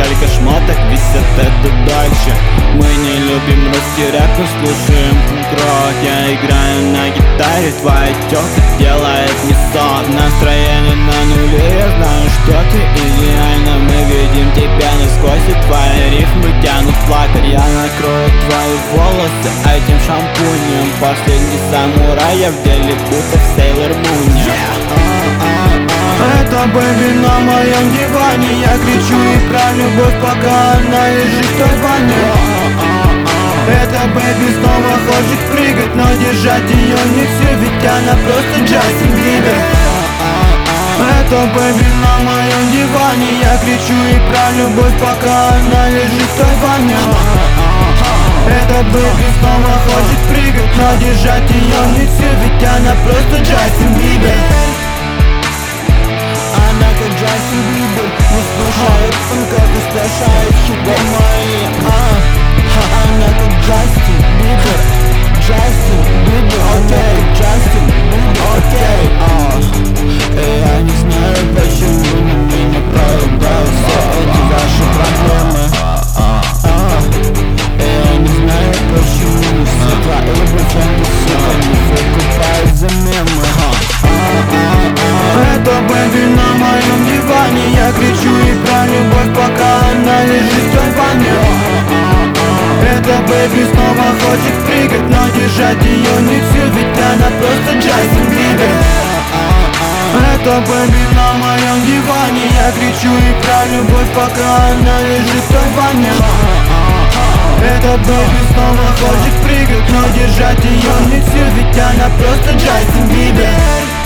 несколько шмоток висят, это дальше. Мы не любим русский рэп, но слушаем панк-рок. Я играю на гитаре, твоя тётка делает мне сок. Настроение на нуле, я знаю, что ты идеальна. Мы видим тебя насквозь, и твои рифмы тянут плакать. Я накрою твои волосы этим шампунем. Последний самурай, я в деле будто в Сейлор Муне. Это бэби на моем диване. Я кричу и про любовь, пока она лежит в той ванне. Это бэби снова хочет прыгать, но держать ее не в силах, ведь она просто Джастин Бибер. Это бэби на моем диване. Я кричу и про любовь, пока она лежит в той ванне. Это бэби снова хочет прыгать, но держать ее не в силах, ведь она просто Джастин Бибер. Она как Джастин Бибер, не слушает фанков и сплошает хиты мои. Она как Джастин Бибер, Джастин Бибер, окей, Джастин Бибер, окей. Я не знаю, почему на меня проебают все эти ваши проблемы. Я не знаю, почему все твои девчонки, сука, не выкупают за мемы. Это бэби на моем диване. Я кричу и про любовь, пока она лежит в той ванне. Это бэби снова хочет прыгать, но держать ее не в силах, ведь она просто Джастин Бибер. Это бэби на моем диване. Я кричу и про любовь, пока она лежит в той ванне. Это бэби снова хочет прыгать, но держать ее не в силах, ведь она просто Джастин Бибер.